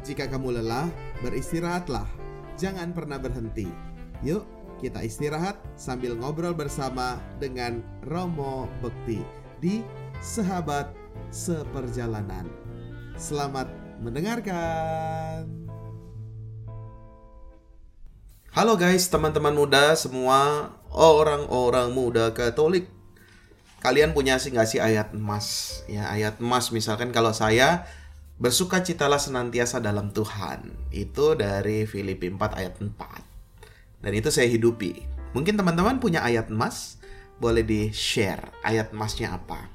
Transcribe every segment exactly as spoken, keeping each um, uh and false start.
Jika kamu lelah, beristirahatlah. Jangan pernah berhenti. Yuk, kita istirahat sambil ngobrol bersama dengan Romo Bekti di Sahabat Seperjalanan. Selamat mendengarkan. Halo guys, teman-teman muda semua, orang-orang muda Katolik. Kalian punya sih nggak sih ayat emas? Ya, ayat emas misalkan kalau saya bersukacitalah senantiasa dalam Tuhan. Itu dari Filipi empat ayat empat. Dan itu saya hidupi. Mungkin teman-teman punya ayat emas, boleh di-share ayat emasnya apa.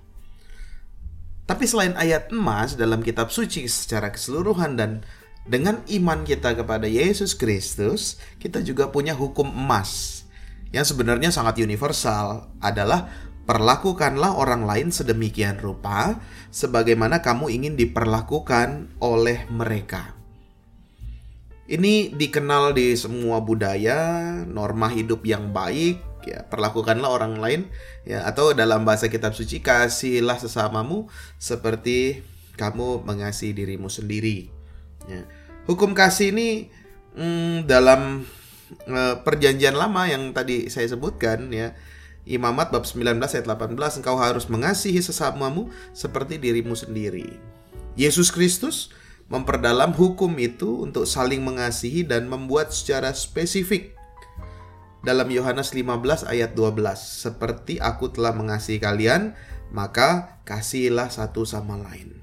Tapi selain ayat emas dalam kitab suci secara keseluruhan dan dengan iman kita kepada Yesus Kristus, kita juga punya hukum emas yang sebenarnya sangat universal, adalah perlakukanlah orang lain sedemikian rupa sebagaimana kamu ingin diperlakukan oleh mereka. Ini dikenal di semua budaya, norma hidup yang baik, ya, perlakukanlah orang lain, ya, atau dalam bahasa kitab suci, kasihilah sesamamu seperti kamu mengasihi dirimu sendiri. Ya. Hukum kasih ini hmm, dalam uh, perjanjian lama yang tadi saya sebutkan, ya, Imamat bab sembilan belas ayat delapan belas, engkau harus mengasihi sesamamu seperti dirimu sendiri. Yesus Kristus memperdalam hukum itu untuk saling mengasihi dan membuat secara spesifik. Dalam Yohanes lima belas ayat dua belas, seperti aku telah mengasihi kalian, maka kasihilah satu sama lain.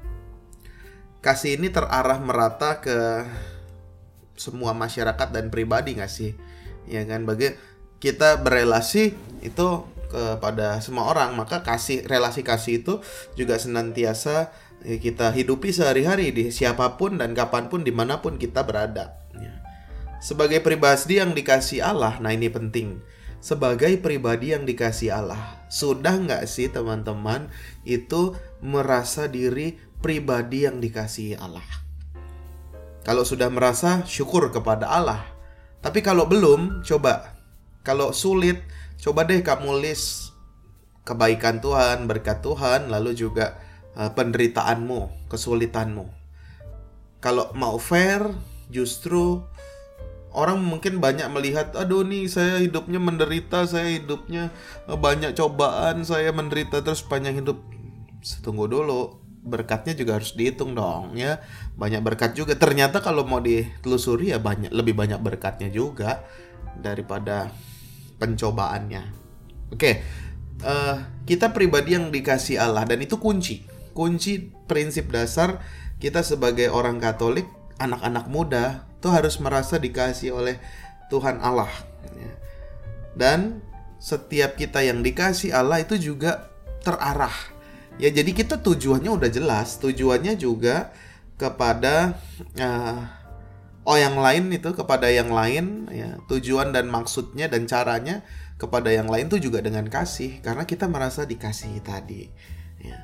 Kasih ini terarah merata ke semua masyarakat dan pribadi gak sih? Ya kan, bagi kita berelasi itu kepada semua orang, maka kasih, relasi kasih itu juga senantiasa kita hidupi sehari-hari di siapapun dan kapanpun, dimanapun kita berada. Sebagai pribadi yang dikasih Allah, nah ini penting. Sebagai pribadi yang dikasih Allah, sudah nggak sih teman-teman itu merasa diri pribadi yang dikasihi Allah? Kalau sudah merasa, syukur kepada Allah. Tapi kalau belum, coba. Kalau sulit, coba deh kamu list kebaikan Tuhan, berkat Tuhan, lalu juga uh, penderitaanmu, kesulitanmu. Kalau mau fair, justru orang mungkin banyak melihat, aduh nih saya hidupnya menderita, saya hidupnya uh, banyak cobaan, saya menderita terus panjang hidup. Tunggu dulu, berkatnya juga harus dihitung dong, ya. Banyak berkat juga. Ternyata kalau mau ditelusuri ya banyak, lebih banyak berkatnya juga daripada pencobaannya. Oke, uh, kita pribadi yang dikasih Allah, dan itu kunci, kunci prinsip dasar kita sebagai orang Katolik, anak-anak muda tuh harus merasa dikasih oleh Tuhan Allah. Dan setiap kita yang dikasih Allah itu juga terarah. Ya, jadi kita tujuannya udah jelas, tujuannya juga kepada uh, Oh yang lain itu kepada yang lain, ya, tujuan dan maksudnya dan caranya kepada yang lain tuh juga dengan kasih, karena kita merasa dikasihi tadi, ya.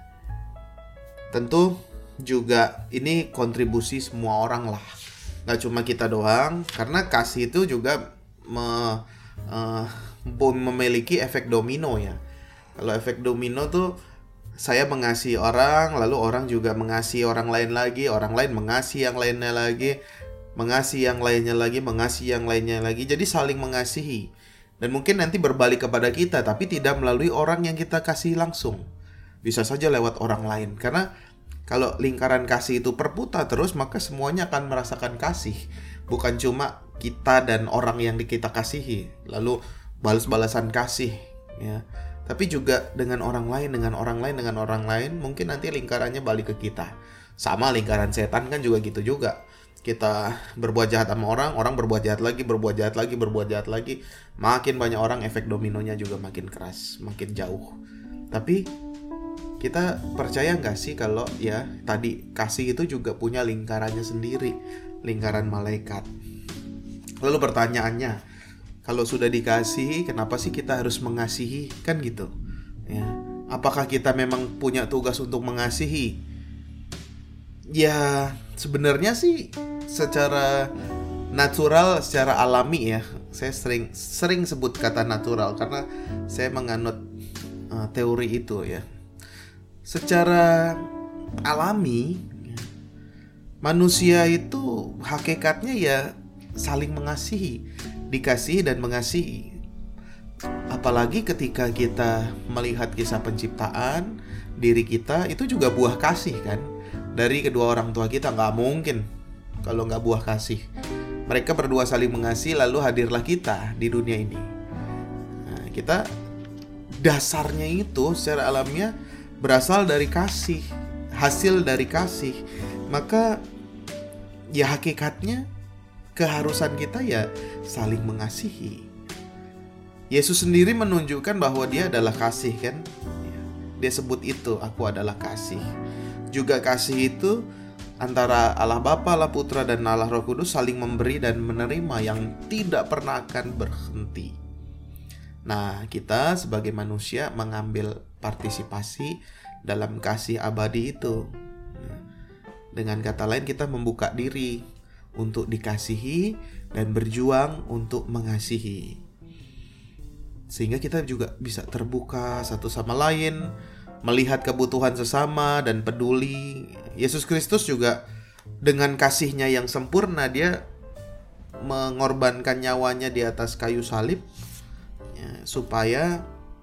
Tentu juga ini kontribusi semua orang lah, nggak cuma kita doang, karena kasih itu juga me, uh, memiliki efek domino, ya. Kalau efek domino tuh saya mengasihi orang, lalu orang juga mengasihi orang lain lagi, orang lain mengasihi yang lainnya lagi, mengasihi yang lainnya lagi, mengasihi yang lainnya lagi. Jadi saling mengasihi. Dan mungkin nanti berbalik kepada kita, tapi tidak melalui orang yang kita kasih langsung. Bisa saja lewat orang lain. Karena kalau lingkaran kasih itu berputar terus, maka semuanya akan merasakan kasih. Bukan cuma kita dan orang yang kita kasihi, lalu balas-balasan kasih, ya. Tapi juga dengan orang lain, dengan orang lain, dengan orang lain. Mungkin nanti lingkarannya balik ke kita. Sama lingkaran setan kan juga gitu juga. Kita berbuat jahat sama orang, orang berbuat jahat lagi, berbuat jahat lagi, berbuat jahat lagi. Makin banyak orang, efek dominonya juga makin keras, makin jauh. Tapi kita percaya nggak sih kalau ya tadi kasih itu juga punya lingkarannya sendiri, lingkaran malaikat. Lalu pertanyaannya, kalau sudah dikasihi, kenapa sih kita harus mengasihi? Kan gitu, ya. Apakah kita memang punya tugas untuk mengasihi? Ya sebenarnya sih secara natural, secara alami, ya. Saya sering sering sebut kata natural karena saya menganut uh, teori itu, ya. Secara alami Manusia itu hakikatnya ya saling mengasihi, dikasihi dan mengasihi. Apalagi ketika kita melihat kisah penciptaan diri kita, itu juga buah kasih kan. Dari kedua orang tua kita, nggak mungkin kalau nggak buah kasih. Mereka berdua saling mengasihi, lalu hadirlah kita di dunia ini. Nah, kita dasarnya itu secara alamiah berasal dari kasih, hasil dari kasih. Maka ya hakikatnya keharusan kita ya saling mengasihi. Yesus sendiri menunjukkan bahwa dia adalah kasih kan. Dia sebut itu, aku adalah kasih. Juga kasih itu antara Allah Bapa, Allah Putra, dan Allah Roh Kudus saling memberi dan menerima yang tidak pernah akan berhenti. Nah, kita sebagai manusia mengambil partisipasi dalam kasih abadi itu. Dengan kata lain, kita membuka diri untuk dikasihi dan berjuang untuk mengasihi. Sehingga kita juga bisa terbuka satu sama lain, melihat kebutuhan sesama dan peduli. Yesus Kristus juga dengan kasihnya yang sempurna, dia mengorbankan nyawanya di atas kayu salib ya, supaya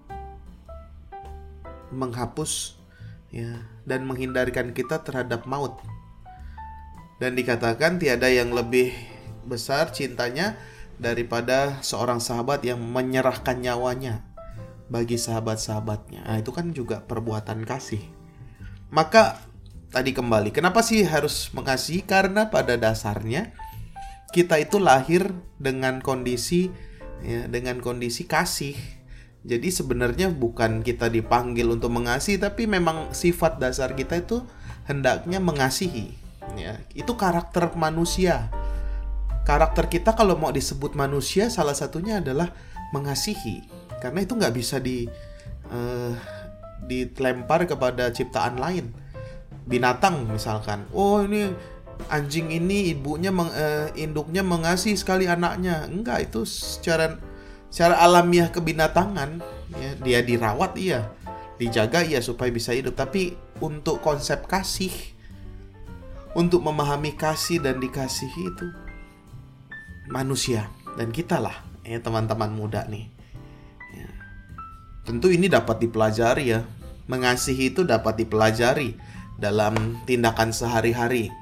menghapus ya, dan menghindarkan kita terhadap maut. Dan dikatakan tiada yang lebih besar cintanya daripada seorang sahabat yang menyerahkan nyawanya bagi sahabat-sahabatnya. Nah, itu kan juga perbuatan kasih. Maka tadi kembali, kenapa sih harus mengasihi? Karena pada dasarnya kita itu lahir dengan kondisi ya, dengan kondisi kasih. Jadi sebenarnya bukan kita dipanggil untuk mengasihi, tapi memang sifat dasar kita itu hendaknya mengasihi. Ya, itu karakter manusia. Karakter kita kalau mau disebut manusia, salah satunya adalah mengasihi. Karena itu nggak bisa di uh, dilempar kepada ciptaan lain. Binatang misalkan, oh ini anjing ini ibunya meng, uh, induknya mengasihi sekali anaknya. Enggak, itu secara secara alamiah kebinatangan ya, dia dirawat iya, dijaga iya supaya bisa hidup. Tapi untuk konsep kasih, untuk memahami kasih dan dikasihi itu manusia dan kita lah ya teman-teman muda nih ya. Tentu ini dapat dipelajari ya. Mengasihi itu dapat dipelajari dalam tindakan sehari-hari.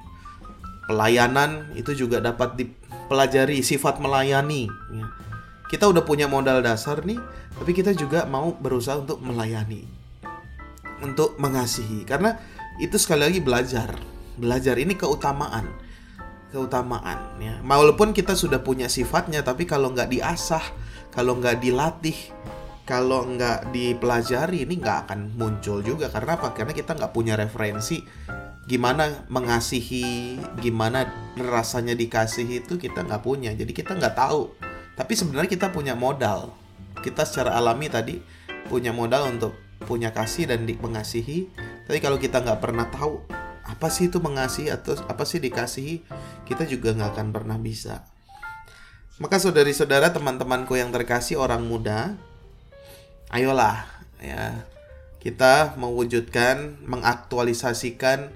Pelayanan itu juga dapat dipelajari, sifat melayani ya. Kita udah punya modal dasar nih, tapi kita juga mau berusaha untuk melayani, untuk mengasihi. Karena itu sekali lagi belajar. Belajar ini keutamaan keutamaan ya. Walaupun kita sudah punya sifatnya, tapi kalau nggak diasah, kalau nggak dilatih, kalau nggak dipelajari, ini nggak akan muncul juga. Karena apa? Karena kita nggak punya referensi gimana mengasihi, gimana rasanya dikasihi, itu kita nggak punya. Jadi kita nggak tahu. Tapi sebenarnya kita punya modal. Kita secara alami tadi punya modal untuk punya kasih dan di- mengasihi. Tapi kalau kita nggak pernah tahu apa sih itu mengasihi atau apa sih dikasihi, kita juga nggak akan pernah bisa. Maka saudari-saudara, teman-temanku yang terkasih, orang muda, ayolah ya, kita mewujudkan, mengaktualisasikan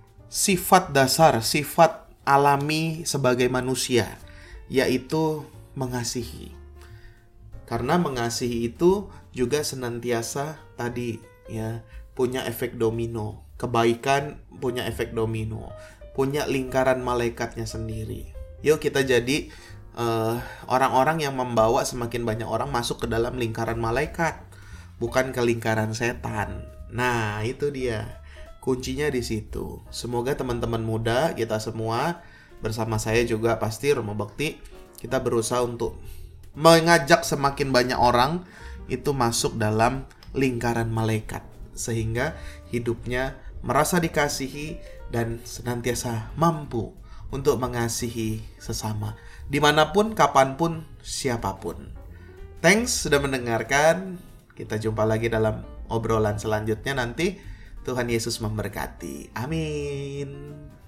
sifat dasar, sifat alami sebagai manusia, yaitu mengasihi. Karena mengasihi itu juga senantiasa tadi ya, punya efek domino. Kebaikan punya efek domino, punya lingkaran malaikatnya sendiri. Yuk kita jadi uh, orang-orang yang membawa semakin banyak orang masuk ke dalam lingkaran malaikat, bukan ke lingkaran setan. Nah, itu dia kuncinya di situ. Semoga teman-teman muda kita semua, bersama saya juga pasti Romo Bekti, kita berusaha untuk mengajak semakin banyak orang itu masuk dalam lingkaran malaikat, sehingga hidupnya merasa dikasihi dan senantiasa mampu untuk mengasihi sesama, dimanapun, kapanpun, siapapun. Thanks sudah mendengarkan. Kita jumpa lagi dalam obrolan selanjutnya nanti. Tuhan Yesus memberkati. Amin.